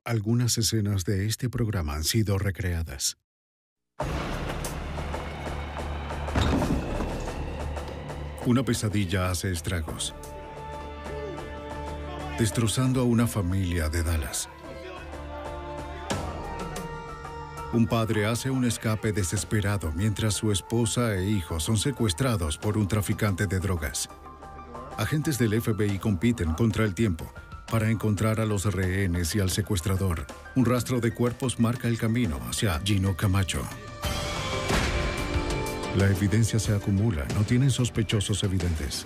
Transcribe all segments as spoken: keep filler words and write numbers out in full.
Algunas escenas de este programa han sido recreadas. Una pesadilla hace estragos, destrozando a una familia de Dallas. Un padre hace un escape desesperado mientras su esposa e hijo son secuestrados por un traficante de drogas. Agentes del F B I compiten contra el tiempo para encontrar a los rehenes y al secuestrador. Un rastro de cuerpos marca el camino hacia Gino Camacho. La evidencia se acumula, no tienen sospechosos evidentes.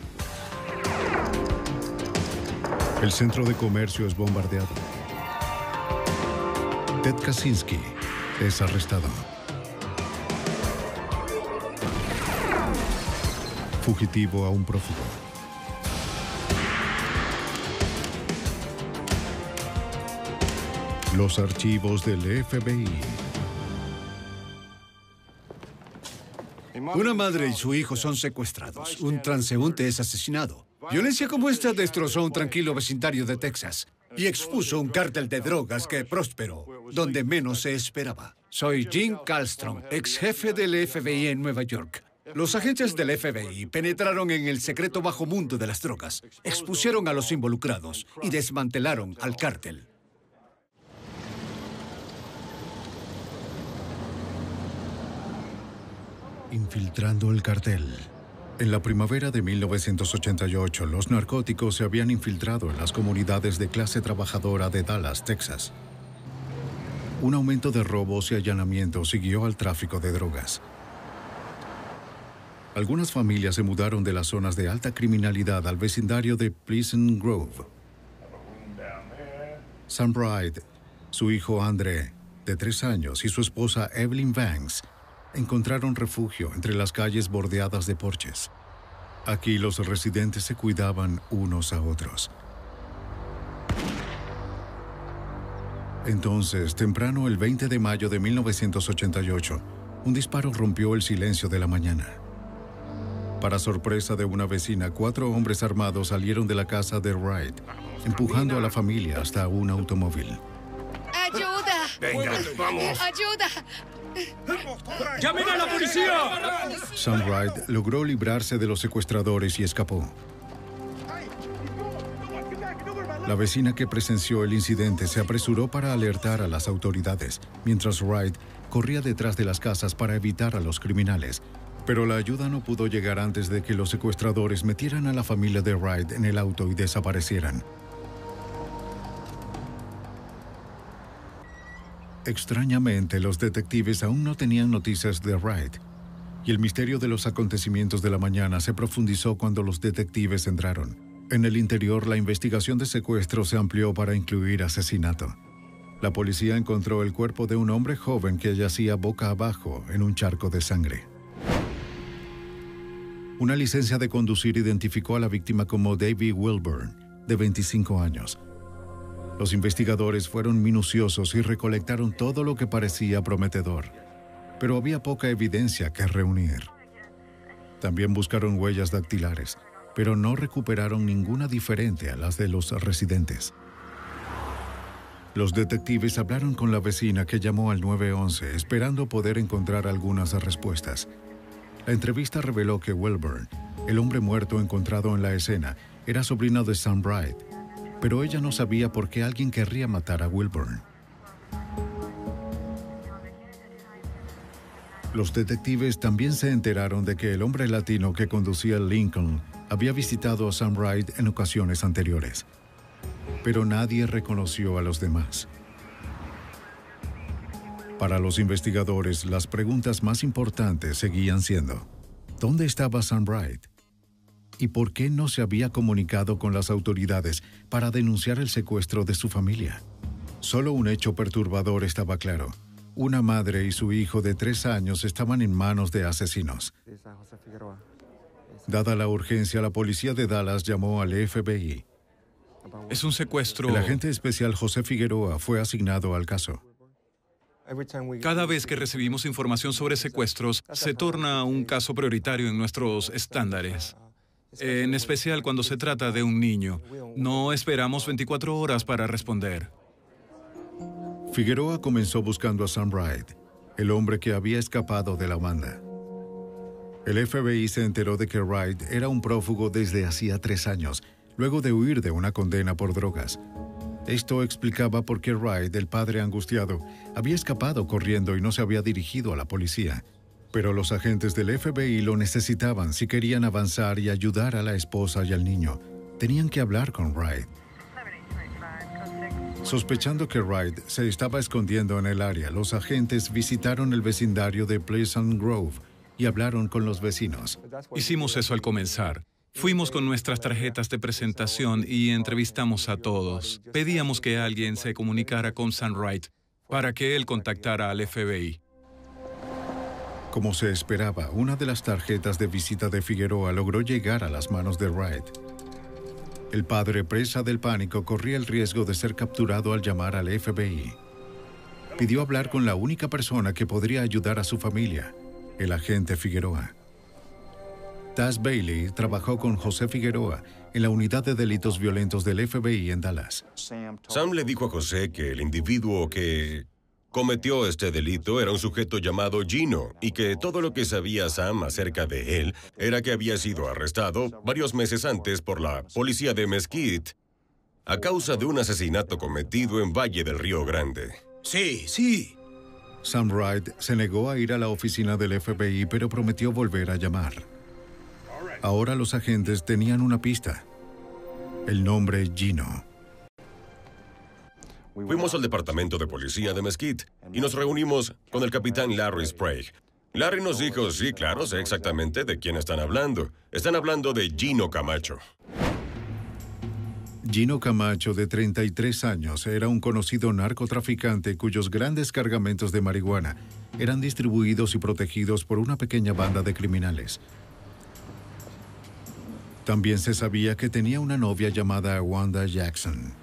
El centro de comercio es bombardeado. Ted Kaczynski es arrestado. Fugitivo a un prófugo. Los archivos del F B I. Una madre y su hijo son secuestrados. Un transeúnte es asesinado. Violencia como esta destrozó un tranquilo vecindario de Texas y expuso un cártel de drogas que prosperó donde menos se esperaba. Soy Jim Kallstrom, ex jefe del F B I en Nueva York. Los agentes del F B I penetraron en el secreto bajo mundo de las drogas, expusieron a los involucrados y desmantelaron al cártel. Infiltrando el cartel. En la primavera de mil novecientos ochenta y ocho, los narcóticos se habían infiltrado en las comunidades de clase trabajadora de Dallas, Texas. Un aumento de robos y allanamientos siguió al tráfico de drogas. Algunas familias se mudaron de las zonas de alta criminalidad al vecindario de Pleasant Grove. Sam Bright, su hijo André, de tres años, y su esposa Evelyn Banks encontraron refugio entre las calles bordeadas de porches. Aquí los residentes se cuidaban unos a otros. Entonces, temprano el veinte de mayo de mil novecientos ochenta y ocho, un disparo rompió el silencio de la mañana. Para sorpresa de una vecina, cuatro hombres armados salieron de la casa de Wright, empujando a la familia hasta un automóvil. ¡Ayuda! Venga, vamos. ¡Ayuda! ¡Llamen a la policía! Sam Wright logró librarse de los secuestradores y escapó. La vecina que presenció el incidente se apresuró para alertar a las autoridades, mientras Wright corría detrás de las casas para evitar a los criminales. Pero la ayuda no pudo llegar antes de que los secuestradores metieran a la familia de Wright en el auto y desaparecieran. Extrañamente, los detectives aún no tenían noticias de Wright, y el misterio de los acontecimientos de la mañana se profundizó cuando los detectives entraron. En el interior, la investigación de secuestro se amplió para incluir asesinato. La policía encontró el cuerpo de un hombre joven que yacía boca abajo en un charco de sangre. Una licencia de conducir identificó a la víctima como David Wilburn, de veinticinco años. Los investigadores fueron minuciosos y recolectaron todo lo que parecía prometedor, pero había poca evidencia que reunir. También buscaron huellas dactilares, pero no recuperaron ninguna diferente a las de los residentes. Los detectives hablaron con la vecina que llamó al nueve once esperando poder encontrar algunas respuestas. La entrevista reveló que Wilburn, el hombre muerto encontrado en la escena, era sobrino de Sam Bright, pero ella no sabía por qué alguien querría matar a Wilburn. Los detectives también se enteraron de que el hombre latino que conducía el Lincoln había visitado a Sam Bright en ocasiones anteriores, pero nadie reconoció a los demás. Para los investigadores, las preguntas más importantes seguían siendo: ¿dónde estaba Sam Bright? ¿Y por qué no se había comunicado con las autoridades para denunciar el secuestro de su familia? Solo un hecho perturbador estaba claro. Una madre y su hijo de tres años estaban en manos de asesinos. Dada la urgencia, la policía de Dallas llamó al F B I. Es un secuestro. El agente especial José Figueroa fue asignado al caso. Cada vez que recibimos información sobre secuestros, se torna un caso prioritario en nuestros estándares. En especial cuando se trata de un niño. No esperamos veinticuatro horas para responder. Figueroa comenzó buscando a Sam Wright, el hombre que había escapado de la banda. El F B I se enteró de que Wright era un prófugo desde hacía tres años, luego de huir de una condena por drogas. Esto explicaba por qué Wright, el padre angustiado, había escapado corriendo y no se había dirigido a la policía. Pero los agentes del F B I lo necesitaban si querían avanzar y ayudar a la esposa y al niño. Tenían que hablar con Wright. Sospechando que Wright se estaba escondiendo en el área, los agentes visitaron el vecindario de Pleasant Grove y hablaron con los vecinos. Hicimos eso al comenzar. Fuimos con nuestras tarjetas de presentación y entrevistamos a todos. Pedíamos que alguien se comunicara con Sam Wright para que él contactara al F B I. Como se esperaba, una de las tarjetas de visita de Figueroa logró llegar a las manos de Wright. El padre, presa del pánico, corría el riesgo de ser capturado al llamar al F B I. Pidió hablar con la única persona que podría ayudar a su familia, el agente Figueroa. Taz Bailey trabajó con José Figueroa en la unidad de delitos violentos del F B I en Dallas. Sam le dijo a José que el individuo que cometió este delito era un sujeto llamado Gino y que todo lo que sabía Sam acerca de él era que había sido arrestado varios meses antes por la policía de Mesquite a causa de un asesinato cometido en Valle del Río Grande. Sí, sí. Sam Wright se negó a ir a la oficina del F B I, pero prometió volver a llamar. Ahora los agentes tenían una pista: el nombre Gino. Fuimos al departamento de policía de Mesquite y nos reunimos con el capitán Larry Sprague. Larry nos dijo, sí, claro, sé exactamente de quién están hablando. Están hablando de Gino Camacho. Gino Camacho, de treinta y tres años, era un conocido narcotraficante cuyos grandes cargamentos de marihuana eran distribuidos y protegidos por una pequeña banda de criminales. También se sabía que tenía una novia llamada Wanda Jackson.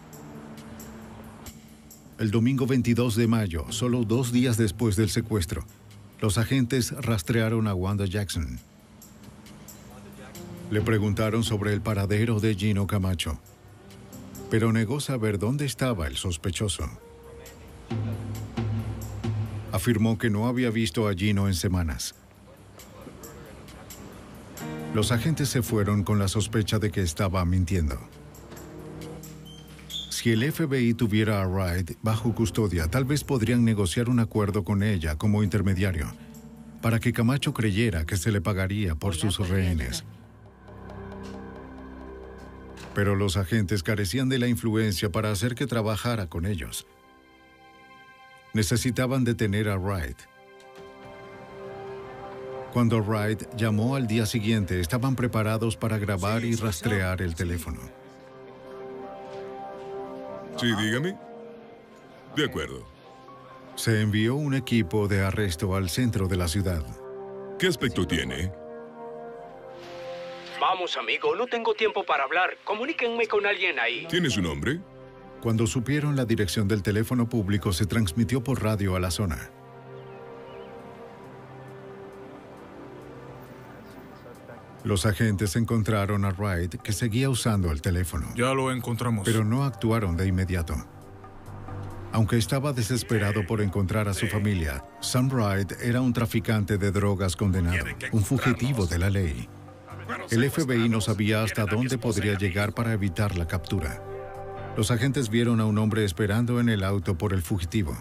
El domingo veintidós de mayo, solo dos días después del secuestro, los agentes rastrearon a Wanda Jackson. Le preguntaron sobre el paradero de Gino Camacho, pero negó saber dónde estaba el sospechoso. Afirmó que no había visto a Gino en semanas. Los agentes se fueron con la sospecha de que estaba mintiendo. Si el F B I tuviera a Wright bajo custodia, tal vez podrían negociar un acuerdo con ella como intermediario, para que Camacho creyera que se le pagaría por sus rehenes. Pero los agentes carecían de la influencia para hacer que trabajara con ellos. Necesitaban detener a Wright. Cuando Wright llamó al día siguiente, estaban preparados para grabar y rastrear el teléfono. Sí, dígame. De acuerdo. Se envió un equipo de arresto al centro de la ciudad. ¿Qué aspecto tiene? Vamos, amigo, no tengo tiempo para hablar. Comuníquenme con alguien ahí. ¿Tiene su nombre? Cuando supieron la dirección del teléfono público, se transmitió por radio a la zona. Los agentes encontraron a Wright, que seguía usando el teléfono. Ya lo encontramos. Pero no actuaron de inmediato. Aunque estaba desesperado por encontrar a su familia, Sam Wright era un traficante de drogas condenado, un fugitivo de la ley. El F B I no sabía hasta dónde podría llegar para evitar la captura. Los agentes vieron a un hombre esperando en el auto por el fugitivo.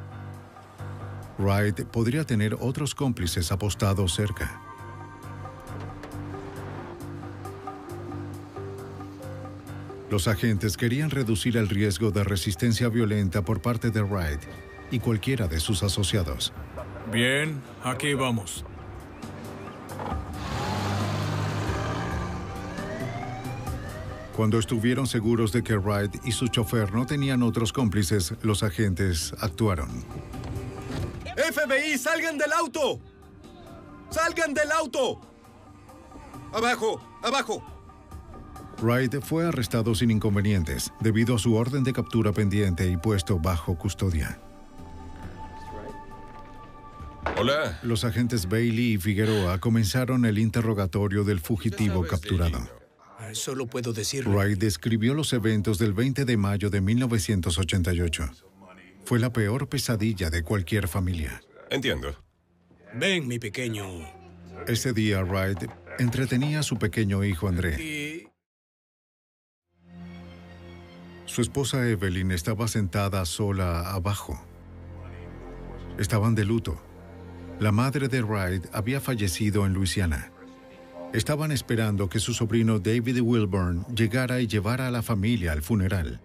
Wright podría tener otros cómplices apostados cerca. Los agentes querían reducir el riesgo de resistencia violenta por parte de Wright y cualquiera de sus asociados. Bien, aquí vamos. Cuando estuvieron seguros de que Wright y su chofer no tenían otros cómplices, los agentes actuaron. ¡F B I, salgan del auto! ¡Salgan del auto! ¡Abajo! ¡Abajo! Wright fue arrestado sin inconvenientes debido a su orden de captura pendiente y puesto bajo custodia. Hola. Los agentes Bailey y Figueroa comenzaron el interrogatorio del fugitivo capturado. Solo puedo decir. Wright describió los eventos del veinte de mayo de mil novecientos ochenta y ocho. Fue la peor pesadilla de cualquier familia. Entiendo. Ven, mi pequeño. Ese día, Wright entretenía a su pequeño hijo André. Y... Su esposa Evelyn estaba sentada sola abajo. Estaban de luto. La madre de Wright había fallecido en Luisiana. Estaban esperando que su sobrino David Wilburn llegara y llevara a la familia al funeral.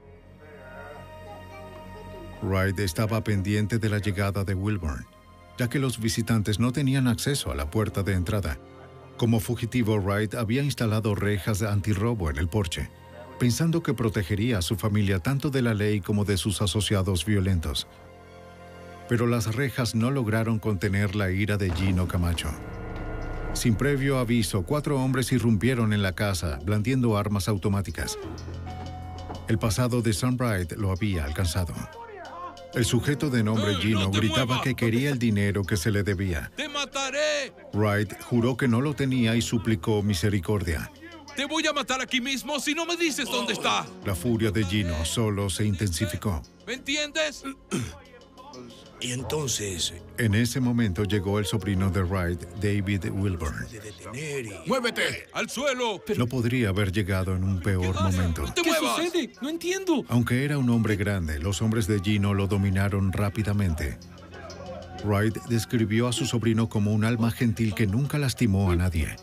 Wright estaba pendiente de la llegada de Wilburn, ya que los visitantes no tenían acceso a la puerta de entrada. Como fugitivo, Wright había instalado rejas antirrobo en el porche, pensando que protegería a su familia tanto de la ley como de sus asociados violentos. Pero las rejas no lograron contener la ira de Gino Camacho. Sin previo aviso, cuatro hombres irrumpieron en la casa, blandiendo armas automáticas. El pasado de Sam Wright lo había alcanzado. El sujeto de nombre Gino gritaba que quería el dinero que se le debía. ¡Te mataré! Wright juró que no lo tenía y suplicó misericordia. ¡Te voy a matar aquí mismo si no me dices dónde está! La furia de Gino solo se intensificó. ¿Me entiendes? Y entonces... En ese momento llegó el sobrino de Wright, David Wilburn. ¡Muévete! ¡Al suelo! No podría haber llegado en un peor momento. ¿Qué sucede? No entiendo. Aunque era un hombre grande, los hombres de Gino lo dominaron rápidamente. Wright describió a su sobrino como un alma gentil que nunca lastimó a nadie.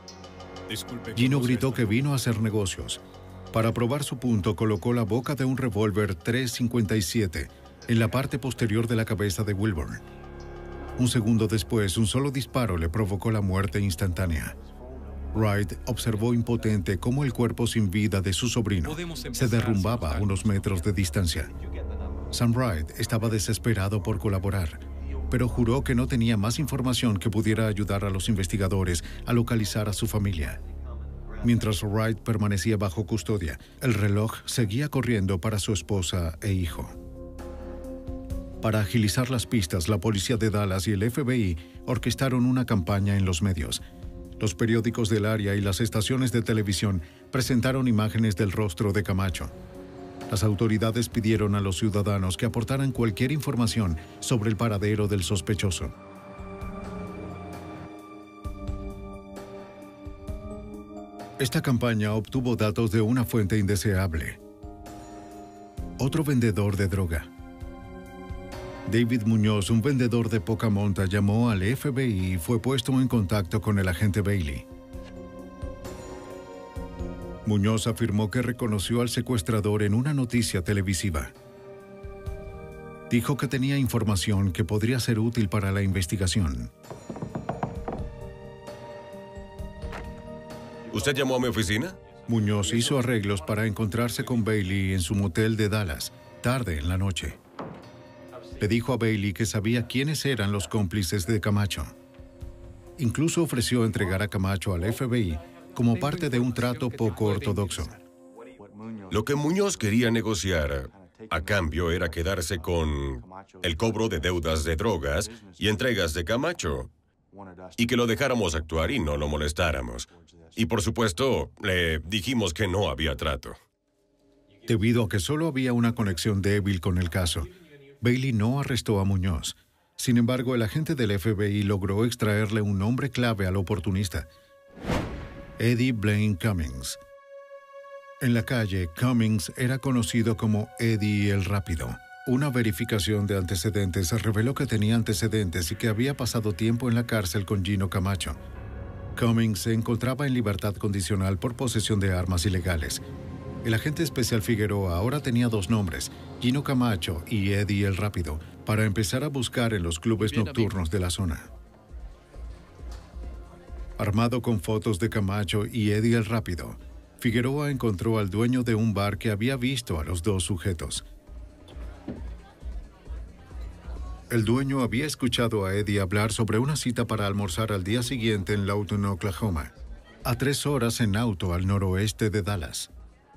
Gino gritó que vino a hacer negocios. Para probar su punto, colocó la boca de un revólver tres cincuenta y siete en la parte posterior de la cabeza de Wilburn. Un segundo después, un solo disparo le provocó la muerte instantánea. Wright observó impotente cómo el cuerpo sin vida de su sobrino se derrumbaba a unos metros de distancia. Sam Wright estaba desesperado por colaborar, pero juró que no tenía más información que pudiera ayudar a los investigadores a localizar a su familia. Mientras Wright permanecía bajo custodia, el reloj seguía corriendo para su esposa e hijo. Para agilizar las pistas, la policía de Dallas y el F B I orquestaron una campaña en los medios. Los periódicos del área y las estaciones de televisión presentaron imágenes del rostro de Camacho. Las autoridades pidieron a los ciudadanos que aportaran cualquier información sobre el paradero del sospechoso. Esta campaña obtuvo datos de una fuente indeseable. Otro vendedor de droga. David Muñoz, un vendedor de poca monta, llamó al F B I y fue puesto en contacto con el agente Bailey. Muñoz afirmó que reconoció al secuestrador en una noticia televisiva. Dijo que tenía información que podría ser útil para la investigación. ¿Usted llamó a mi oficina? Muñoz hizo arreglos para encontrarse con Bailey en su motel de Dallas, tarde en la noche. Le dijo a Bailey que sabía quiénes eran los cómplices de Camacho. Incluso ofreció entregar a Camacho al F B I como parte de un trato poco ortodoxo. Lo que Muñoz quería negociar a cambio era quedarse con el cobro de deudas de drogas y entregas de Camacho, y que lo dejáramos actuar y no lo molestáramos. Y por supuesto, le dijimos que no había trato. Debido a que solo había una conexión débil con el caso, Bailey no arrestó a Muñoz. Sin embargo, el agente del F B I logró extraerle un nombre clave al oportunista: Eddie Blaine Cummings. En la calle, Cummings era conocido como Eddie el Rápido. Una verificación de antecedentes reveló que tenía antecedentes y que había pasado tiempo en la cárcel con Gino Camacho. Cummings se encontraba en libertad condicional por posesión de armas ilegales. El agente especial Figueroa ahora tenía dos nombres, Gino Camacho y Eddie el Rápido, para empezar a buscar en los clubes nocturnos de la zona. Armado con fotos de Camacho y Eddie el Rápido, Figueroa encontró al dueño de un bar que había visto a los dos sujetos. El dueño había escuchado a Eddie hablar sobre una cita para almorzar al día siguiente en Lawton, Oklahoma, a tres horas en auto al noroeste de Dallas.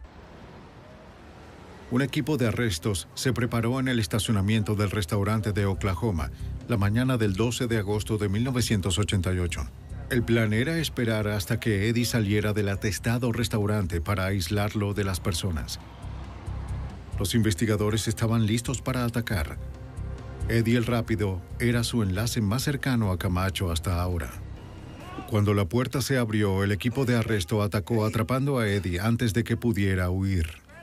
Un equipo de arrestos se preparó en el estacionamiento del restaurante de Oklahoma la mañana del doce de agosto de mil novecientos ochenta y ocho. El plan era esperar hasta que Eddie saliera del atestado restaurante para aislarlo de las personas. Los investigadores estaban listos para atacar. Eddie el Rápido era su enlace más cercano a Camacho hasta ahora. Cuando la puerta se abrió, el equipo de arresto atacó atrapando a Eddie antes de que pudiera huir.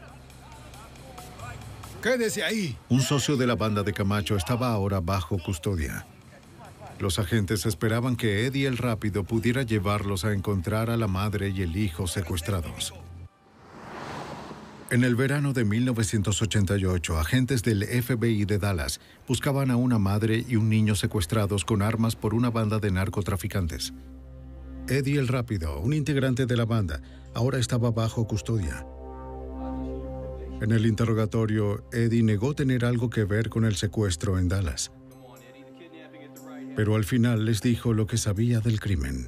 ¡Quédese ahí! Un socio de la banda de Camacho estaba ahora bajo custodia. Los agentes esperaban que Eddie el Rápido pudiera llevarlos a encontrar a la madre y el hijo secuestrados. En el verano de mil novecientos ochenta y ocho, agentes del F B I de Dallas buscaban a una madre y un niño secuestrados con armas por una banda de narcotraficantes. Eddie el Rápido, un integrante de la banda, ahora estaba bajo custodia. En el interrogatorio, Eddie negó tener algo que ver con el secuestro en Dallas. Pero al final les dijo lo que sabía del crimen.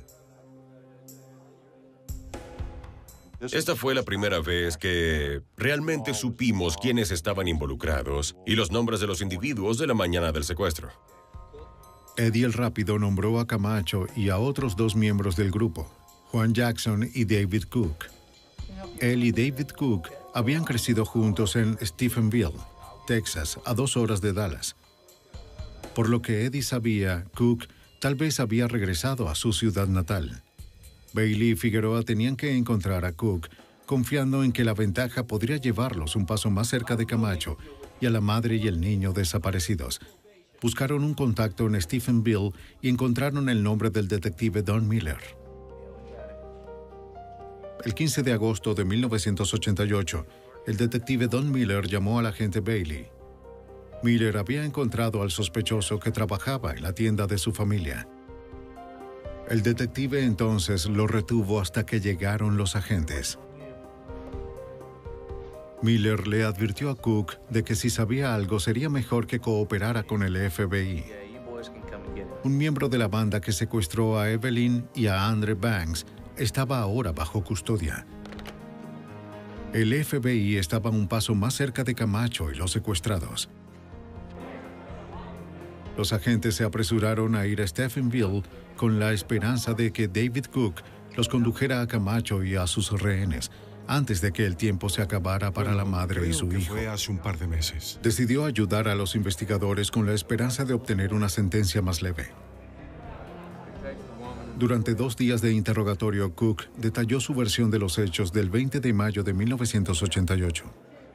Esta fue la primera vez que realmente supimos quiénes estaban involucrados y los nombres de los individuos de la mañana del secuestro. Eddie el Rápido nombró a Camacho y a otros dos miembros del grupo, Juan Jackson y David Cook. Él y David Cook habían crecido juntos en Stephenville, Texas, a dos horas de Dallas. Por lo que Eddie sabía, Cook tal vez había regresado a su ciudad natal. Bailey y Figueroa tenían que encontrar a Cook, confiando en que la ventaja podría llevarlos un paso más cerca de Camacho y a la madre y el niño desaparecidos. Buscaron un contacto en Stephenville y encontraron el nombre del detective Don Miller. El quince de agosto de mil novecientos ochenta y ocho, el detective Don Miller llamó al agente Bailey. Miller había encontrado al sospechoso que trabajaba en la tienda de su familia. El detective entonces lo retuvo hasta que llegaron los agentes. Miller le advirtió a Cook de que si sabía algo sería mejor que cooperara con el F B I. Un miembro de la banda que secuestró a Evelyn y a Andre Banks estaba ahora bajo custodia. El F B I estaba un paso más cerca de Camacho y los secuestrados. Los agentes se apresuraron a ir a Stephenville con la esperanza de que David Cook los condujera a Camacho y a sus rehenes antes de que el tiempo se acabara para la madre y su hijo. Fue hace un par de meses. Decidió ayudar a los investigadores con la esperanza de obtener una sentencia más leve. Durante dos días de interrogatorio, Cook detalló su versión de los hechos del veinte de mayo de mil novecientos ochenta y ocho.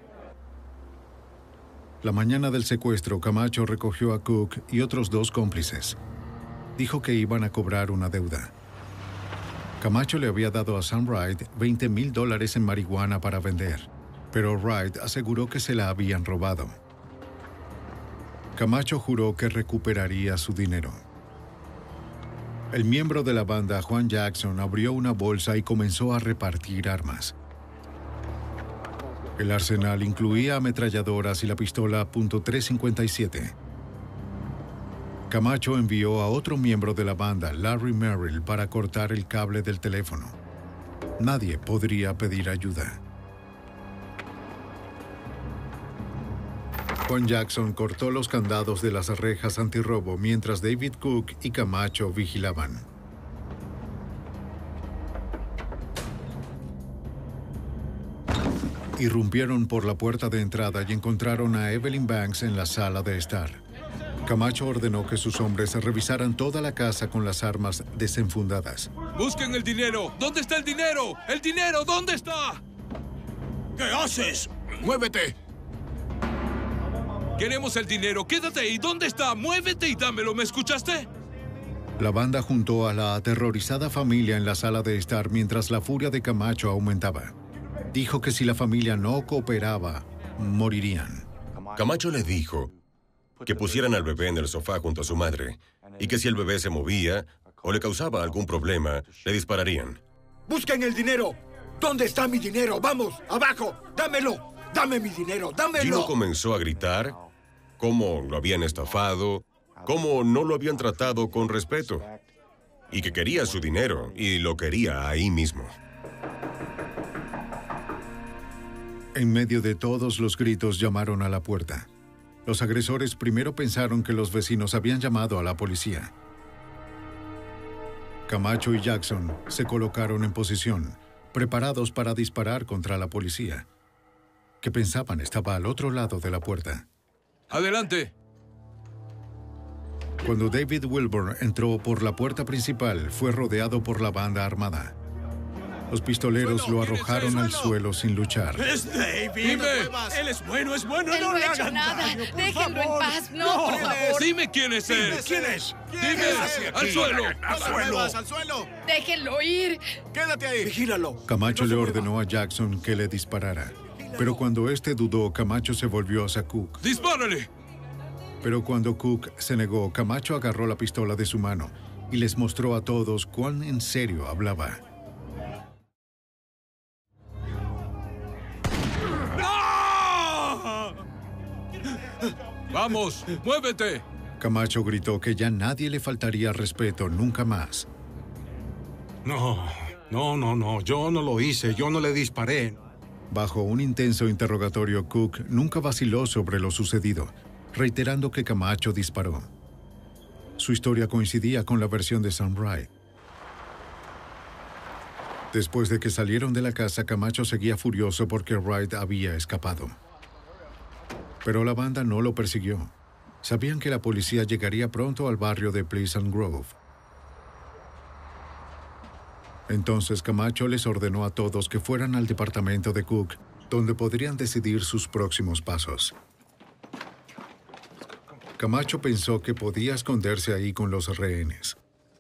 La mañana del secuestro, Camacho recogió a Cook y otros dos cómplices. Dijo que iban a cobrar una deuda. Camacho le había dado a Sam Wright veinte mil dólares en marihuana para vender, pero Wright aseguró que se la habían robado. Camacho juró que recuperaría su dinero. El miembro de la banda, Juan Jackson, abrió una bolsa y comenzó a repartir armas. El arsenal incluía ametralladoras y la pistola punto trescientos cincuenta y siete. Camacho envió a otro miembro de la banda, Larry Merrill, para cortar el cable del teléfono. Nadie podría pedir ayuda. Juan Jackson cortó los candados de las rejas antirrobo mientras David Cook y Camacho vigilaban. Irrumpieron por la puerta de entrada y encontraron a Evelyn Banks en la sala de estar. Camacho ordenó que sus hombres revisaran toda la casa con las armas desenfundadas. ¡Busquen el dinero! ¿Dónde está el dinero? ¡El dinero! ¿Dónde está? ¿Qué haces? ¡Muévete! Queremos el dinero. Quédate ahí. ¿Dónde está? ¡Muévete y dámelo! ¿Me escuchaste? La banda juntó a la aterrorizada familia en la sala de estar mientras la furia de Camacho aumentaba. Dijo que si la familia no cooperaba, morirían. Camacho le dijo que pusieran al bebé en el sofá junto a su madre y que si el bebé se movía o le causaba algún problema, le dispararían. ¡Busquen el dinero! ¿Dónde está mi dinero? ¡Vamos! ¡Abajo! ¡Dámelo! ¡Dame mi dinero! ¡Dámelo! Gino comenzó a gritar cómo lo habían estafado, cómo no lo habían tratado con respeto y que quería su dinero y lo quería ahí mismo. En medio de todos los gritos llamaron a la puerta. Los agresores primero pensaron que los vecinos habían llamado a la policía. Camacho y Jackson se colocaron en posición, preparados para disparar contra la policía, que pensaban estaba al otro lado de la puerta. ¡Adelante! Cuando David Wilburn entró por la puerta principal, fue rodeado por la banda armada. Los pistoleros lo arrojaron al suelo sin luchar. ¡Es David! ¡Dime! ¡Él es bueno, es bueno! Él ¡No no le ha hecho hagan nada. daño, por Déjenlo en favor! paz. No, por favor. Dime quién es él. ¿Quién es? Dime, al suelo. ¡Al suelo! ¡Al suelo! Déjenlo ir. ¡Quédate ahí! ¡Vigílalo! Camacho le ordenó a Jackson que le disparara. Pero cuando este dudó, Camacho se volvió hacia Cook. ¡Dispárale! Pero cuando Cook se negó, Camacho agarró la pistola de su mano y les mostró a todos cuán en serio hablaba. ¡Vamos, muévete! Camacho gritó que ya nadie le faltaría respeto nunca más. No, no, no, no, yo no lo hice, yo no le disparé. Bajo un intenso interrogatorio, Cook nunca vaciló sobre lo sucedido, reiterando que Camacho disparó. Su historia coincidía con la versión de Sam Wright. Después de que salieron de la casa, Camacho seguía furioso porque Wright había escapado. Pero la banda no lo persiguió. Sabían que la policía llegaría pronto al barrio de Pleasant Grove. Entonces Camacho les ordenó a todos que fueran al departamento de Cook, donde podrían decidir sus próximos pasos. Camacho pensó que podía esconderse ahí con los rehenes.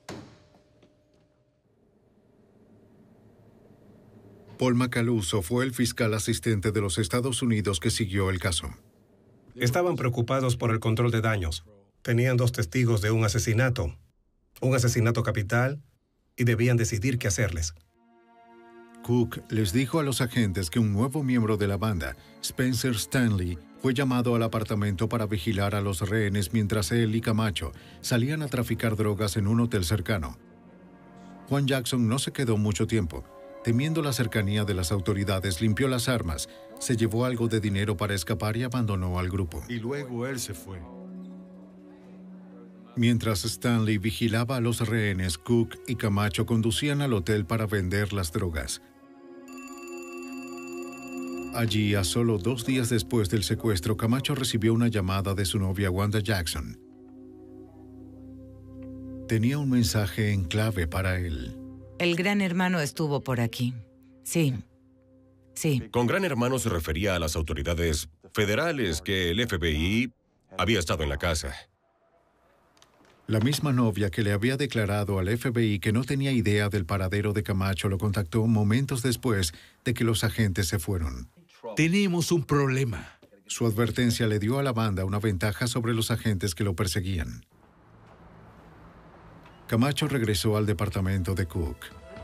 Paul Macaluso fue el fiscal asistente de los Estados Unidos que siguió el caso. Estaban preocupados por el control de daños. Tenían dos testigos de un asesinato, un asesinato capital, y debían decidir qué hacerles. Cook les dijo a los agentes que un nuevo miembro de la banda, Spencer Stanley, fue llamado al apartamento para vigilar a los rehenes mientras él y Camacho salían a traficar drogas en un hotel cercano. Juan Jackson no se quedó mucho tiempo. Temiendo la cercanía de las autoridades, limpió las armas, se llevó algo de dinero para escapar y abandonó al grupo. Y luego él se fue. Mientras Stanley vigilaba a los rehenes, Cook y Camacho conducían al hotel para vender las drogas. Allí, a solo dos días después del secuestro, Camacho recibió una llamada de su novia Wanda Jackson. Tenía un mensaje en clave para él. El Gran Hermano estuvo por aquí. Sí. Sí. Con Gran Hermano se refería a las autoridades federales que el F B I había estado en la casa. La misma novia que le había declarado al F B I que no tenía idea del paradero de Camacho lo contactó momentos después de que los agentes se fueron. Tenemos un problema. Su advertencia le dio a la banda una ventaja sobre los agentes que lo perseguían. Camacho regresó al departamento de Cook.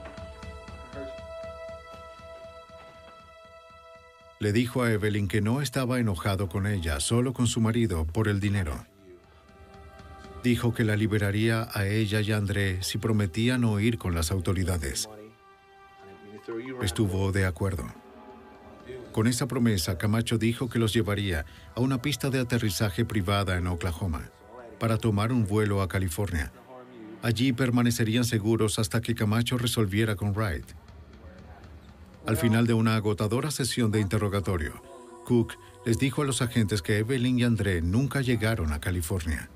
Le dijo a Evelyn que no estaba enojado con ella, solo con su marido, por el dinero. Dijo que la liberaría a ella y a André si prometían no ir con las autoridades. Estuvo de acuerdo. Con esa promesa, Camacho dijo que los llevaría a una pista de aterrizaje privada en Oklahoma para tomar un vuelo a California. Allí permanecerían seguros hasta que Camacho resolviera con Wright. Al final de una agotadora sesión de interrogatorio, Cook les dijo a los agentes que Evelyn y André nunca llegaron a California.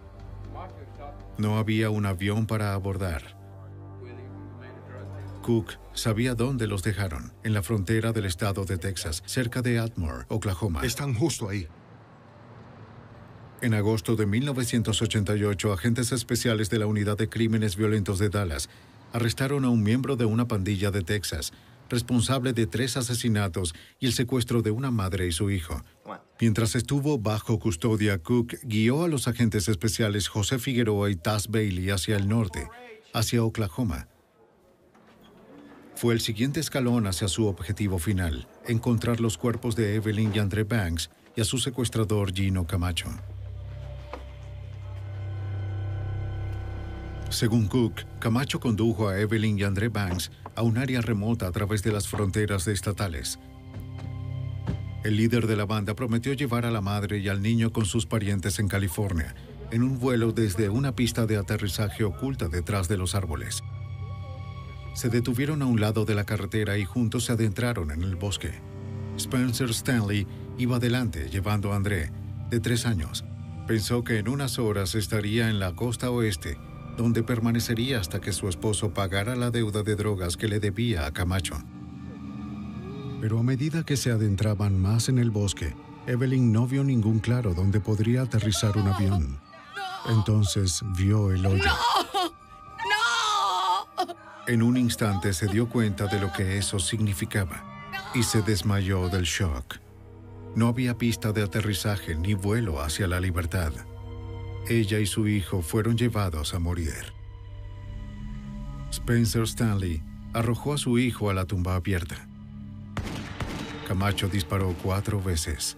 No había un avión para abordar. Cook sabía dónde los dejaron, en la frontera del estado de Texas, cerca de Atmore, Oklahoma. Están justo ahí. En agosto de mil novecientos ochenta y ocho, agentes especiales de la Unidad de Crímenes Violentos de Dallas arrestaron a un miembro de una pandilla de Texas, responsable de tres asesinatos y el secuestro de una madre y su hijo. Mientras estuvo bajo custodia, Cook guió a los agentes especiales José Figueroa y Taz Bailey hacia el norte, hacia Oklahoma. Fue el siguiente escalón hacia su objetivo final, encontrar los cuerpos de Evelyn y André Banks y a su secuestrador Gino Camacho. Según Cook, Camacho condujo a Evelyn y André Banks a un área remota a través de las fronteras estatales. El líder de la banda prometió llevar a la madre y al niño con sus parientes en California, en un vuelo desde una pista de aterrizaje oculta detrás de los árboles. Se detuvieron a un lado de la carretera y juntos se adentraron en el bosque. Spencer Stanley iba adelante llevando a André, de tres años. Pensó que en unas horas estaría en la costa oeste, donde permanecería hasta que su esposo pagara la deuda de drogas que le debía a Camacho. Pero a medida que se adentraban más en el bosque, Evelyn no vio ningún claro donde podría aterrizar un avión. Entonces vio el hoyo. ¡No! ¡No! En un instante se dio cuenta de lo que eso significaba y se desmayó del shock. No había pista de aterrizaje ni vuelo hacia la libertad. Ella y su hijo fueron llevados a morir. Spencer Stanley arrojó a su hijo a la tumba abierta. Camacho disparó cuatro veces.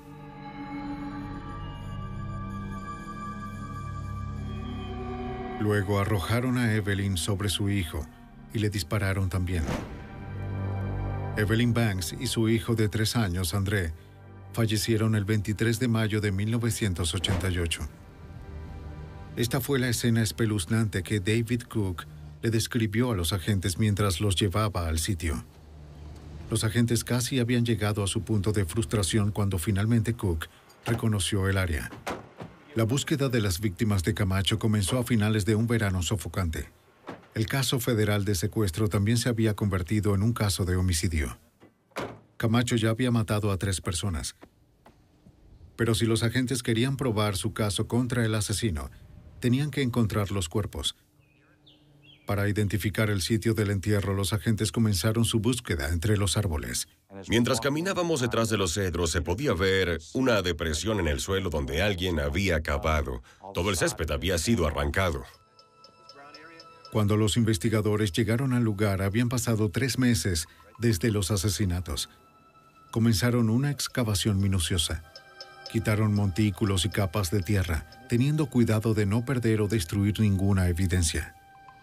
Luego arrojaron a Evelyn sobre su hijo y le dispararon también. Evelyn Banks y su hijo de tres años, André, fallecieron el veintitrés de mayo de mil novecientos ochenta y ocho. Esta fue la escena espeluznante que David Cook le describió a los agentes mientras los llevaba al sitio. Los agentes casi habían llegado a su punto de frustración cuando finalmente Cook reconoció el área. La búsqueda de las víctimas de Camacho comenzó a finales de un verano sofocante. El caso federal de secuestro también se había convertido en un caso de homicidio. Camacho ya había matado a tres personas. Pero si los agentes querían probar su caso contra el asesino, tenían que encontrar los cuerpos. Para identificar el sitio del entierro, los agentes comenzaron su búsqueda entre los árboles. Mientras caminábamos detrás de los cedros, se podía ver una depresión en el suelo donde alguien había cavado. Todo el césped había sido arrancado. Cuando los investigadores llegaron al lugar, habían pasado tres meses desde los asesinatos. Comenzaron una excavación minuciosa. Quitaron montículos y capas de tierra, teniendo cuidado de no perder o destruir ninguna evidencia.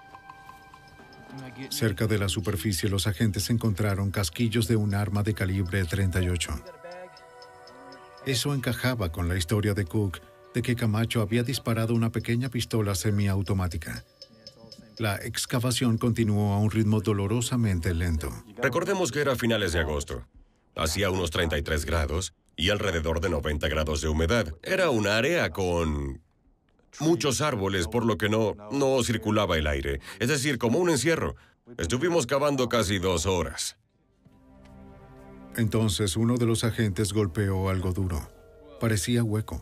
Cerca de la superficie, los agentes encontraron casquillos de un arma de calibre treinta y ocho. Eso encajaba con la historia de Cook de que Camacho había disparado una pequeña pistola semiautomática. La excavación continuó a un ritmo dolorosamente lento. Recordemos que era a finales de agosto. Hacía unos treinta y tres grados y alrededor de noventa grados de humedad. Era un área con muchos árboles, por lo que no, no circulaba el aire. Es decir, como un encierro. Estuvimos cavando casi dos horas. Entonces uno de los agentes golpeó algo duro. Parecía hueco.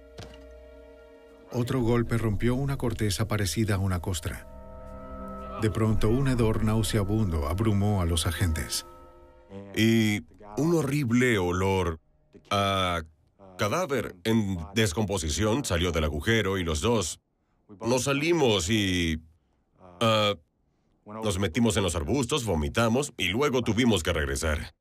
Otro golpe rompió una corteza parecida a una costra. De pronto, un hedor nauseabundo abrumó a los agentes. Y un horrible olor a cadáver en descomposición salió del agujero y los dos nos salimos y uh, nos metimos en los arbustos, vomitamos y luego tuvimos que regresar.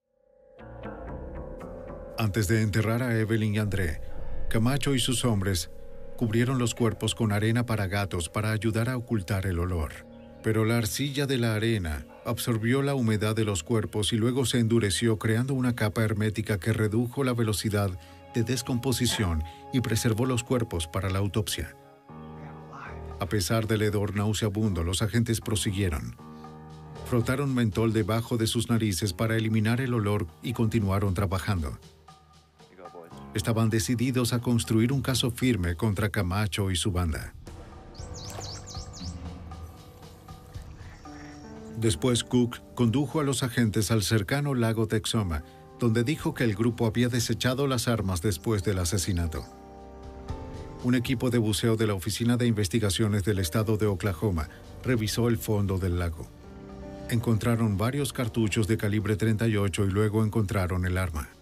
Antes de enterrar a Evelyn y André, Camacho y sus hombres cubrieron los cuerpos con arena para gatos para ayudar a ocultar el olor. Pero la arcilla de la arena absorbió la humedad de los cuerpos y luego se endureció, creando una capa hermética que redujo la velocidad de descomposición y preservó los cuerpos para la autopsia. A pesar del hedor nauseabundo, los agentes prosiguieron. Frotaron mentol debajo de sus narices para eliminar el olor y continuaron trabajando. Estaban decididos a construir un caso firme contra Camacho y su banda. Después, Cook condujo a los agentes al cercano lago Texoma, donde dijo que el grupo había desechado las armas después del asesinato. Un equipo de buceo de la Oficina de Investigaciones del Estado de Oklahoma revisó el fondo del lago. Encontraron varios cartuchos de calibre treinta y ocho y luego encontraron el arma.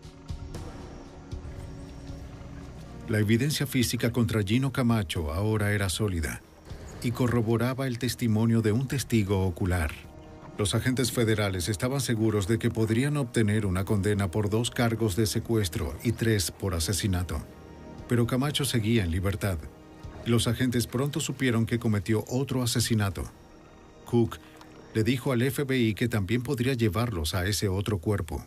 La evidencia física contra Gino Camacho ahora era sólida y corroboraba el testimonio de un testigo ocular. Los agentes federales estaban seguros de que podrían obtener una condena por dos cargos de secuestro y tres por asesinato. Pero Camacho seguía en libertad. Los agentes pronto supieron que cometió otro asesinato. Cook le dijo al F B I que también podría llevarlos a ese otro cuerpo.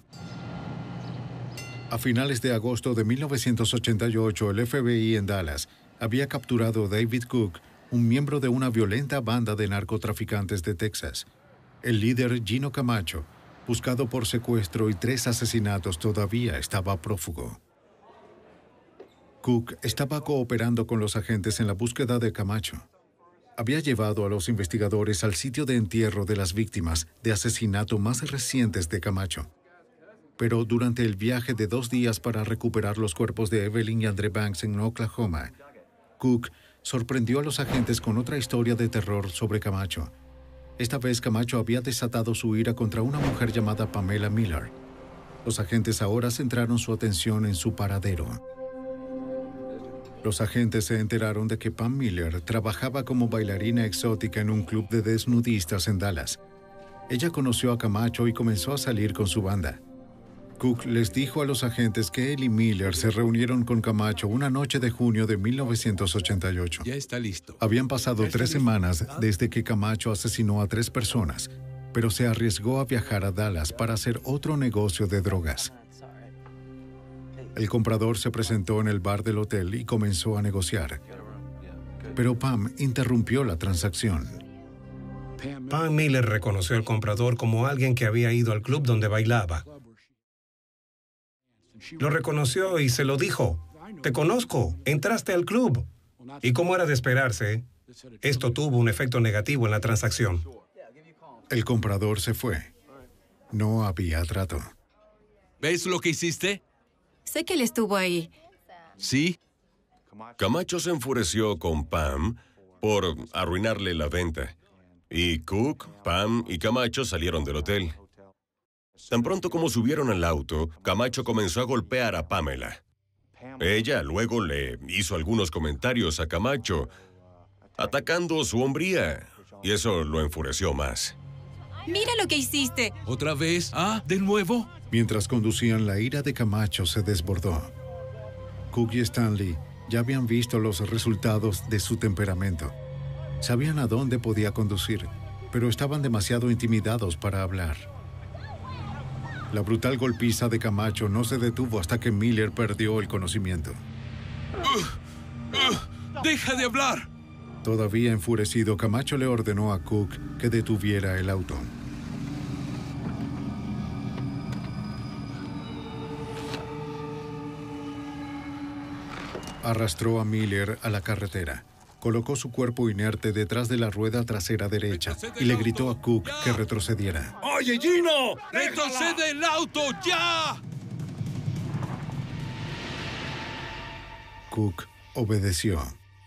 A finales de agosto de mil novecientos ochenta y ocho, el F B I en Dallas había capturado a David Cook, un miembro de una violenta banda de narcotraficantes de Texas. El líder Gino Camacho, buscado por secuestro y tres asesinatos, todavía estaba prófugo. Cook estaba cooperando con los agentes en la búsqueda de Camacho. Había llevado a los investigadores al sitio de entierro de las víctimas de asesinato más recientes de Camacho. Pero durante el viaje de dos días para recuperar los cuerpos de Evelyn y Andre Banks en Oklahoma, Cook sorprendió a los agentes con otra historia de terror sobre Camacho. Esta vez Camacho había desatado su ira contra una mujer llamada Pamela Miller. Los agentes ahora centraron su atención en su paradero. Los agentes se enteraron de que Pam Miller trabajaba como bailarina exótica en un club de desnudistas en Dallas. Ella conoció a Camacho y comenzó a salir con su banda. Cook les dijo a los agentes que él y Miller se reunieron con Camacho una noche de junio de mil novecientos ochenta y ocho. Ya está listo. Habían pasado tres semanas desde que Camacho asesinó a tres personas, pero se arriesgó a viajar a Dallas para hacer otro negocio de drogas. El comprador se presentó en el bar del hotel y comenzó a negociar. Pero Pam interrumpió la transacción. Pam Miller reconoció al comprador como alguien que había ido al club donde bailaba. Lo reconoció y se lo dijo. Te conozco, entraste al club. Y como era de esperarse, esto tuvo un efecto negativo en la transacción. El comprador se fue. No había trato. ¿Ves lo que hiciste? Sé que él estuvo ahí. ¿Sí? Camacho se enfureció con Pam por arruinarle la venta. Y Cook, Pam y Camacho salieron del hotel. Tan pronto como subieron al auto, Camacho comenzó a golpear a Pamela. Ella luego le hizo algunos comentarios a Camacho, atacando su hombría, y eso lo enfureció más. ¡Mira lo que hiciste! ¿Otra vez? ¿Ah, de nuevo? Mientras conducían, la ira de Camacho se desbordó. Cook y Stanley ya habían visto los resultados de su temperamento. Sabían a dónde podía conducir, pero estaban demasiado intimidados para hablar. La brutal golpiza de Camacho no se detuvo hasta que Miller perdió el conocimiento. Uh, uh, ¡Deja de hablar! Todavía enfurecido, Camacho le ordenó a Cook que detuviera el auto. Arrastró a Miller a la carretera, colocó su cuerpo inerte detrás de la rueda trasera derecha y le gritó a Cook que retrocediera. ¡Oye, Gino! ¡Retrocede el auto, ya! Cook obedeció.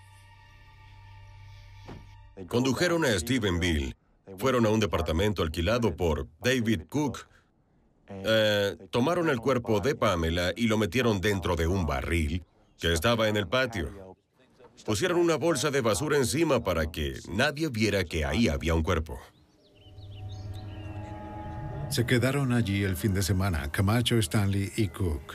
Condujeron a Stephenville. Fueron a un departamento alquilado por David Cook. Eh, tomaron el cuerpo de Pamela y lo metieron dentro de un barril que estaba en el patio. Pusieron una bolsa de basura encima para que nadie viera que ahí había un cuerpo. Se quedaron allí el fin de semana, Camacho, Stanley y Cook.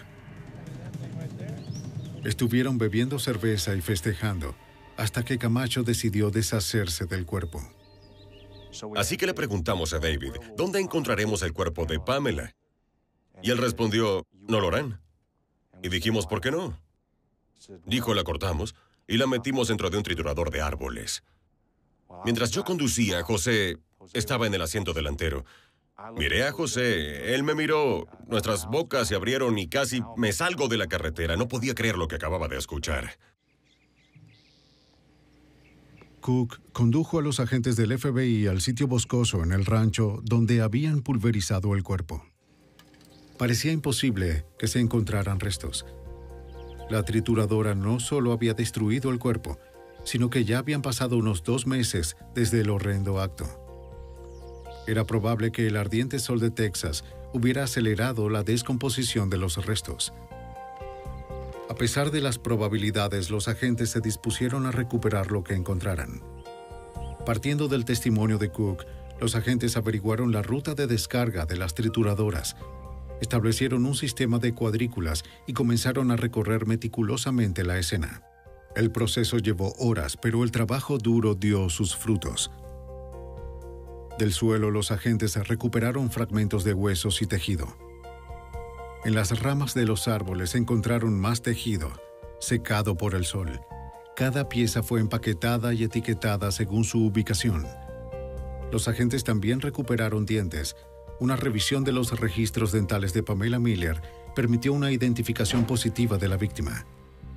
Estuvieron bebiendo cerveza y festejando, hasta que Camacho decidió deshacerse del cuerpo. Así que le preguntamos a David, ¿dónde encontraremos el cuerpo de Pamela? Y él respondió, no lo harán. Y dijimos, ¿por qué no? Dijo, la cortamos y la metimos dentro de un triturador de árboles. Mientras yo conducía, José estaba en el asiento delantero. Miré a José, él me miró, nuestras bocas se abrieron y casi me salgo de la carretera. No podía creer lo que acababa de escuchar. Cook condujo a los agentes del F B I al sitio boscoso en el rancho donde habían pulverizado el cuerpo. Parecía imposible que se encontraran restos. La trituradora no solo había destruido el cuerpo, sino que ya habían pasado unos dos meses desde el horrendo acto. Era probable que el ardiente sol de Texas hubiera acelerado la descomposición de los restos. A pesar de las probabilidades, los agentes se dispusieron a recuperar lo que encontraran. Partiendo del testimonio de Cook, los agentes averiguaron la ruta de descarga de las trituradoras, establecieron un sistema de cuadrículas y comenzaron a recorrer meticulosamente la escena. El proceso llevó horas, pero el trabajo duro dio sus frutos. Del suelo, los agentes recuperaron fragmentos de huesos y tejido. En las ramas de los árboles encontraron más tejido, secado por el sol. Cada pieza fue empaquetada y etiquetada según su ubicación. Los agentes también recuperaron dientes. Una revisión de los registros dentales de Pamela Miller permitió una identificación positiva de la víctima.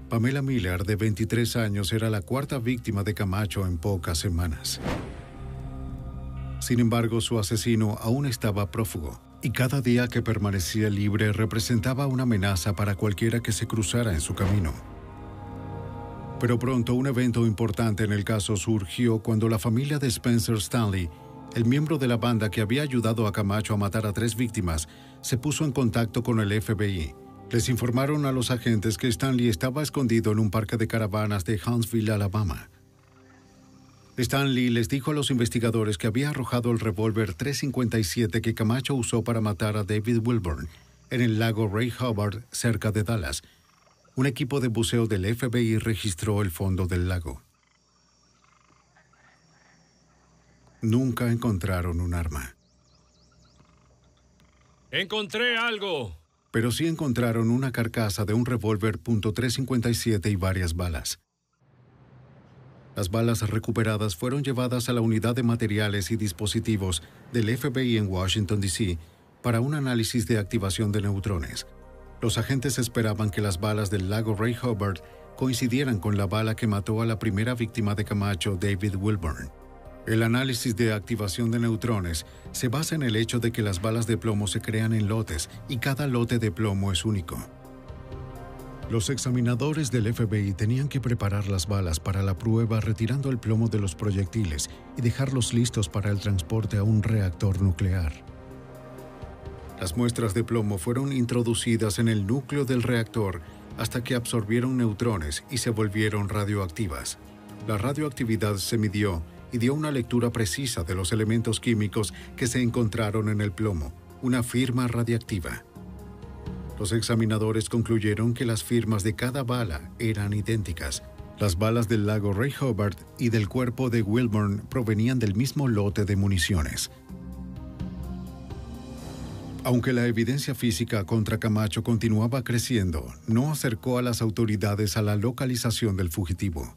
Pamela Miller, de veintitrés años, era la cuarta víctima de Camacho en pocas semanas. Sin embargo, su asesino aún estaba prófugo, y cada día que permanecía libre representaba una amenaza para cualquiera que se cruzara en su camino. Pero pronto un evento importante en el caso surgió cuando la familia de Spencer Stanley, el miembro de la banda que había ayudado a Camacho a matar a tres víctimas, se puso en contacto con el F B I. Les informaron a los agentes que Stanley estaba escondido en un parque de caravanas de Huntsville, Alabama. Stanley les dijo a los investigadores que había arrojado el revólver tres cincuenta y siete que Camacho usó para matar a David Wilburn en el lago Ray Hubbard, cerca de Dallas. Un equipo de buceo del F B I registró el fondo del lago. Nunca encontraron un arma. ¡Encontré algo! Pero sí encontraron una carcasa de un revólver punto tres cincuenta y siete y varias balas. Las balas recuperadas fueron llevadas a la Unidad de Materiales y Dispositivos del F B I en Washington, D C para un análisis de activación de neutrones. Los agentes esperaban que las balas del lago Ray Hubbard coincidieran con la bala que mató a la primera víctima de Camacho, David Wilburn. El análisis de activación de neutrones se basa en el hecho de que las balas de plomo se crean en lotes y cada lote de plomo es único. Los examinadores del F B I tenían que preparar las balas para la prueba retirando el plomo de los proyectiles y dejarlos listos para el transporte a un reactor nuclear. Las muestras de plomo fueron introducidas en el núcleo del reactor hasta que absorbieron neutrones y se volvieron radioactivas. La radioactividad se midió y dio una lectura precisa de los elementos químicos que se encontraron en el plomo, una firma radiactiva. Los examinadores concluyeron que las firmas de cada bala eran idénticas. Las balas del lago Ray Hubbard y del cuerpo de Wilburn provenían del mismo lote de municiones. Aunque la evidencia física contra Camacho continuaba creciendo, no acercó a las autoridades a la localización del fugitivo.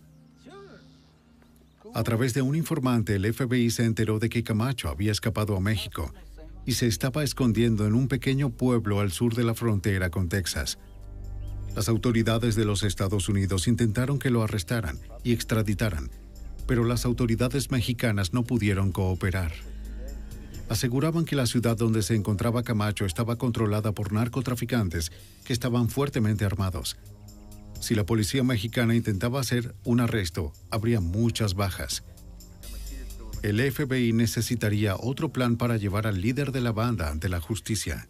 A través de un informante, el F B I se enteró de que Camacho había escapado a México y se estaba escondiendo en un pequeño pueblo al sur de la frontera con Texas. Las autoridades de los Estados Unidos intentaron que lo arrestaran y extraditaran, pero las autoridades mexicanas no pudieron cooperar. Aseguraban que la ciudad donde se encontraba Camacho estaba controlada por narcotraficantes que estaban fuertemente armados. Si la policía mexicana intentaba hacer un arresto, habría muchas bajas. El F B I necesitaría otro plan para llevar al líder de la banda ante la justicia.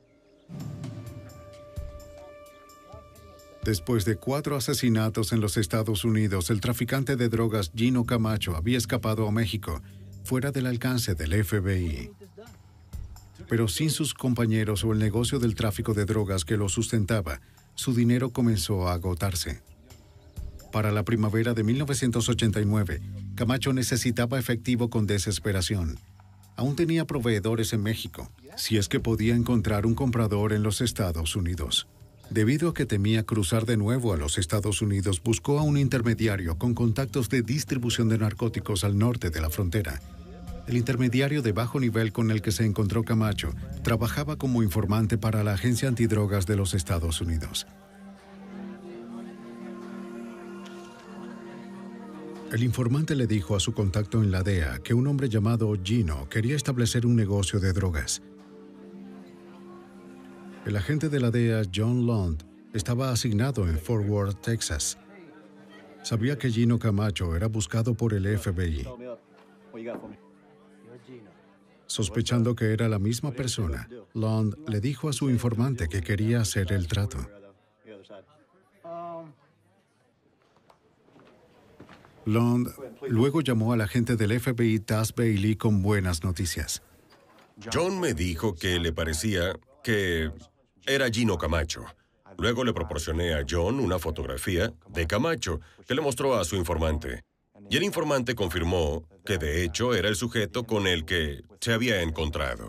Después de cuatro asesinatos en los Estados Unidos, el traficante de drogas Gino Camacho había escapado a México, fuera del alcance del F B I. Pero sin sus compañeros o el negocio del tráfico de drogas que lo sustentaba, su dinero comenzó a agotarse. Para la primavera de mil novecientos ochenta y nueve, Camacho necesitaba efectivo con desesperación. Aún tenía proveedores en México, si es que podía encontrar un comprador en los Estados Unidos. Debido a que temía cruzar de nuevo a los Estados Unidos, buscó a un intermediario con contactos de distribución de narcóticos al norte de la frontera. El intermediario de bajo nivel con el que se encontró Camacho trabajaba como informante para la Agencia Antidrogas de los Estados Unidos. El informante le dijo a su contacto en la D E A que un hombre llamado Gino quería establecer un negocio de drogas. El agente de la D E A, John Lund, estaba asignado en Fort Worth, Texas. Sabía que Gino Camacho era buscado por el F B I. Sospechando que era la misma persona, Lund le dijo a su informante que quería hacer el trato. Lund luego llamó al agente del F B I, Taz Bailey, con buenas noticias. John me dijo que le parecía que era Gino Camacho. Luego le proporcioné a John una fotografía de Camacho que le mostró a su informante. Y el informante confirmó que de hecho era el sujeto con el que se había encontrado.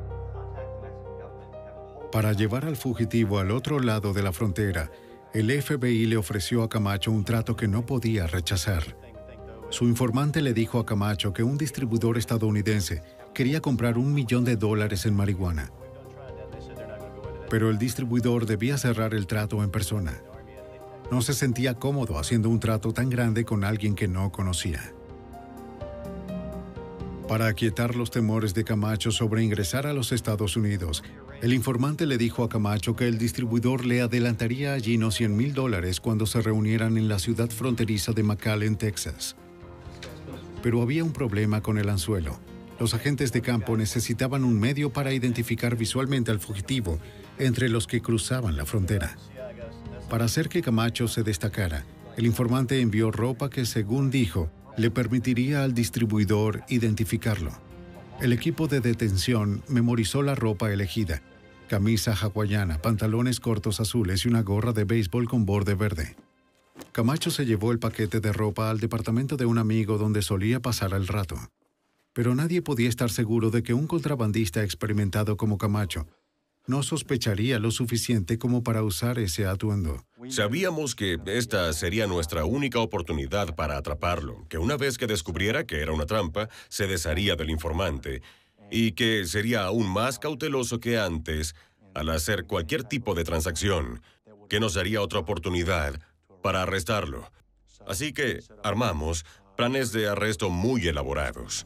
Para llevar al fugitivo al otro lado de la frontera, el F B I le ofreció a Camacho un trato que no podía rechazar. Su informante le dijo a Camacho que un distribuidor estadounidense quería comprar un millón de dólares en marihuana. Pero el distribuidor debía cerrar el trato en persona. No se sentía cómodo haciendo un trato tan grande con alguien que no conocía. Para aquietar los temores de Camacho sobre ingresar a los Estados Unidos, el informante le dijo a Camacho que el distribuidor le adelantaría a Gino cien mil dólares cuando se reunieran en la ciudad fronteriza de McAllen, Texas. Pero había un problema con el anzuelo. Los agentes de campo necesitaban un medio para identificar visualmente al fugitivo entre los que cruzaban la frontera. Para hacer que Camacho se destacara, el informante envió ropa que, según dijo, le permitiría al distribuidor identificarlo. El equipo de detención memorizó la ropa elegida: camisa hawaiana, pantalones cortos azules y una gorra de béisbol con borde verde. Camacho se llevó el paquete de ropa al departamento de un amigo donde solía pasar el rato. Pero nadie podía estar seguro de que un contrabandista experimentado como Camacho no sospecharía lo suficiente como para usar ese atuendo. Sabíamos que esta sería nuestra única oportunidad para atraparlo, que una vez que descubriera que era una trampa, se desharía del informante, y que sería aún más cauteloso que antes al hacer cualquier tipo de transacción, que nos daría otra oportunidad para arrestarlo. Así que armamos planes de arresto muy elaborados.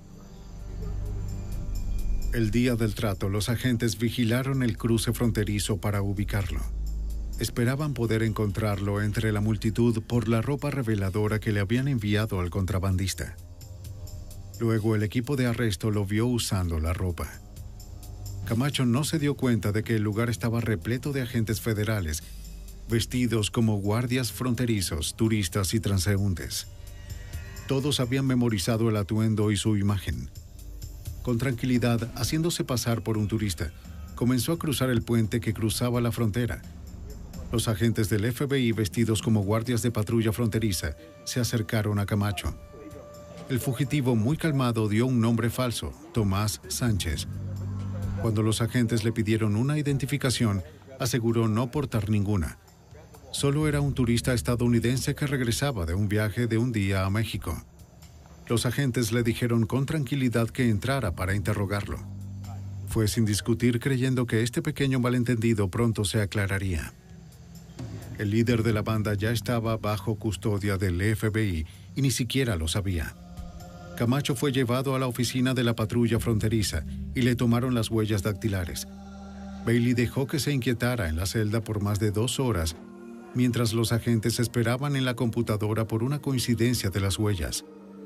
El día del trato, los agentes vigilaron el cruce fronterizo para ubicarlo. Esperaban poder encontrarlo entre la multitud por la ropa reveladora que le habían enviado al contrabandista. Luego el equipo de arresto lo vio usando la ropa. Camacho no se dio cuenta de que el lugar estaba repleto de agentes federales, vestidos como guardias fronterizos, turistas y transeúntes. Todos habían memorizado el atuendo y su imagen. Con tranquilidad, haciéndose pasar por un turista, comenzó a cruzar el puente que cruzaba la frontera. Los agentes del F B I, vestidos como guardias de patrulla fronteriza, se acercaron a Camacho. El fugitivo, muy calmado, dio un nombre falso: Tomás Sánchez. Cuando los agentes le pidieron una identificación, aseguró no portar ninguna. Solo era un turista estadounidense que regresaba de un viaje de un día a México. Los agentes le dijeron con tranquilidad que entrara para interrogarlo. Fue sin discutir, creyendo que este pequeño malentendido pronto se aclararía. El líder de la banda ya estaba bajo custodia del F B I y ni siquiera lo sabía. Camacho fue llevado a la oficina de la patrulla fronteriza y le tomaron las huellas dactilares. Bailey dejó que se inquietara en la celda por más de dos horas, mientras los agentes esperaban en la computadora por una coincidencia de las huellas.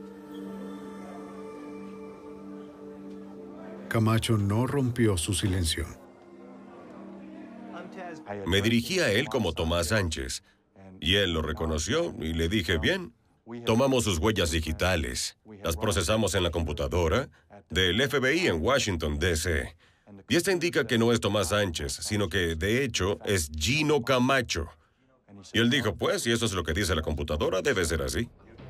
Camacho no rompió su silencio. Me dirigí a él como Tomás Sánchez, y él lo reconoció y le dije, bien, tomamos sus huellas digitales, las procesamos en la computadora del F B I en Washington, D C Y esta indica que no es Tomás Sánchez, sino que, de hecho, es Gino Camacho. Y él dijo, pues, si eso es lo que dice la computadora, debe ser así.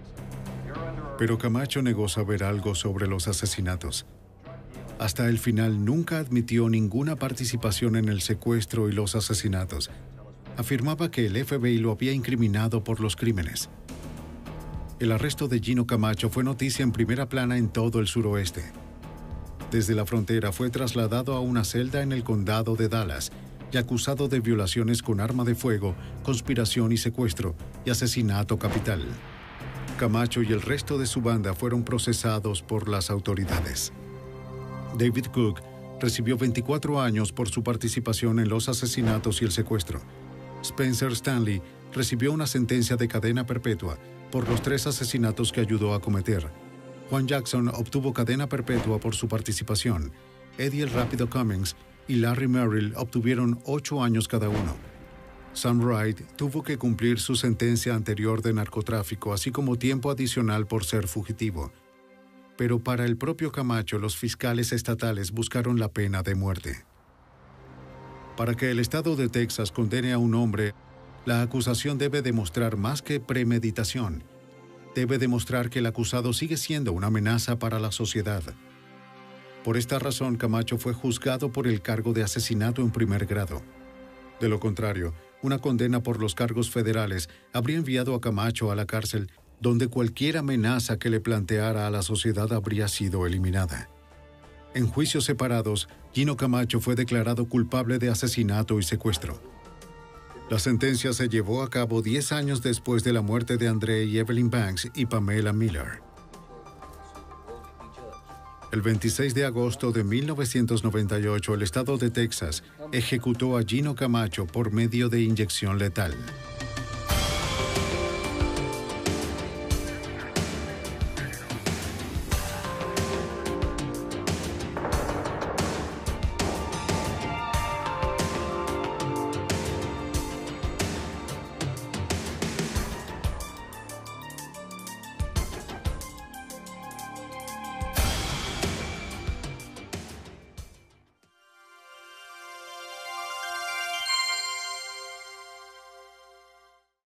Pero Camacho negó saber algo sobre los asesinatos. Hasta el final nunca admitió ninguna participación en el secuestro y los asesinatos. Afirmaba que el F B I lo había incriminado por los crímenes. El arresto de Gino Camacho fue noticia en primera plana en todo el suroeste. Desde la frontera fue trasladado a una celda en el condado de Dallas y acusado de violaciones con arma de fuego, conspiración y secuestro y asesinato capital. Camacho y el resto de su banda fueron procesados por las autoridades. David Cook recibió veinticuatro años por su participación en los asesinatos y el secuestro. Spencer Stanley recibió una sentencia de cadena perpetua por los tres asesinatos que ayudó a cometer. Juan Jackson obtuvo cadena perpetua por su participación. Eddie el Rápido Cummings y Larry Merrill obtuvieron ocho años cada uno. Sam Wright tuvo que cumplir su sentencia anterior de narcotráfico, así como tiempo adicional por ser fugitivo. Pero para el propio Camacho, los fiscales estatales buscaron la pena de muerte. Para que el estado de Texas condene a un hombre, la acusación debe demostrar más que premeditación. Debe demostrar que el acusado sigue siendo una amenaza para la sociedad. Por esta razón, Camacho fue juzgado por el cargo de asesinato en primer grado. De lo contrario, una condena por los cargos federales habría enviado a Camacho a la cárcel, donde cualquier amenaza que le planteara a la sociedad habría sido eliminada. En juicios separados, Gino Camacho fue declarado culpable de asesinato y secuestro. La sentencia se llevó a cabo diez años después de la muerte de Andre y Evelyn Banks y Pamela Miller. El veintiséis de agosto de mil novecientos noventa y ocho, el estado de Texas ejecutó a Gino Camacho por medio de inyección letal.